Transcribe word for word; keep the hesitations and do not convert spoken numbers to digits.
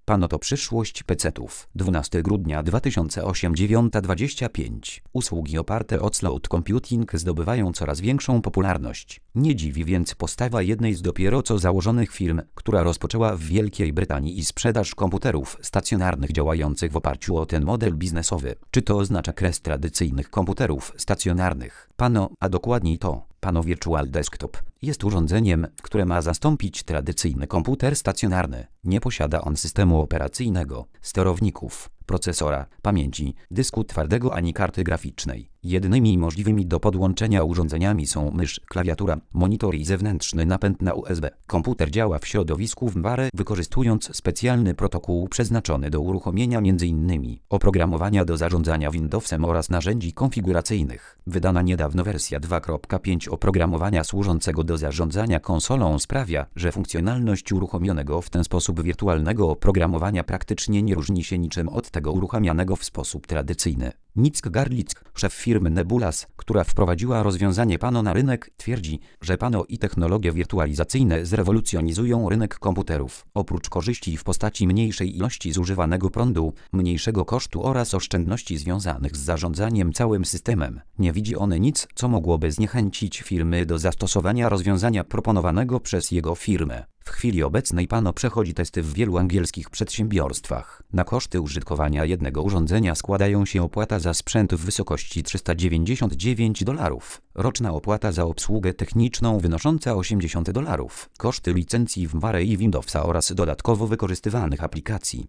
Pano to przyszłość pecetów. dwunastego grudnia dwa tysiące ósmego dziewiąta dwadzieścia pięć. Usługi oparte o cloud computing zdobywają coraz większą popularność. Nie dziwi więc postawa jednej z dopiero co założonych firm, która rozpoczęła w Wielkiej Brytanii i sprzedaż komputerów stacjonarnych działających w oparciu o ten model biznesowy. Czy to oznacza kres tradycyjnych komputerów stacjonarnych? Pano, a dokładniej to, Pano Virtual Desktop, jest urządzeniem, które ma zastąpić tradycyjny komputer stacjonarny. Nie posiada on systemu operacyjnego, sterowników, procesora, pamięci, dysku twardego ani karty graficznej. Jedynymi możliwymi do podłączenia urządzeniami są mysz, klawiatura, monitor i zewnętrzny napęd na U S B. Komputer działa w środowisku WinRAR, wykorzystując specjalny protokół przeznaczony do uruchomienia między innymi oprogramowania do zarządzania Windowsem oraz narzędzi konfiguracyjnych. Wydana niedawno wersja dwa kropka pięć oprogramowania służącego do zarządzania konsolą sprawia, że funkcjonalność uruchomionego w ten sposób wirtualnego oprogramowania praktycznie nie różni się niczym od tego uruchamianego w sposób tradycyjny. Nick Garlick, szef firmy Nebulas, która wprowadziła rozwiązanie Pano na rynek, twierdzi, że Pano i technologie wirtualizacyjne zrewolucjonizują rynek komputerów. Oprócz korzyści w postaci mniejszej ilości zużywanego prądu, mniejszego kosztu oraz oszczędności związanych z zarządzaniem całym systemem, nie widzi on nic, co mogłoby zniechęcić firmy do zastosowania rozwiązania proponowanego przez jego firmę. W chwili obecnej Pano przechodzi testy w wielu angielskich przedsiębiorstwach. Na koszty użytkowania jednego urządzenia składają się opłata za sprzęt w wysokości trzysta dziewięćdziesiąt dziewięć dolarów, roczna opłata za obsługę techniczną wynosząca osiemdziesiąt dolarów, koszty licencji WinRAR i Windowsa oraz dodatkowo wykorzystywanych aplikacji.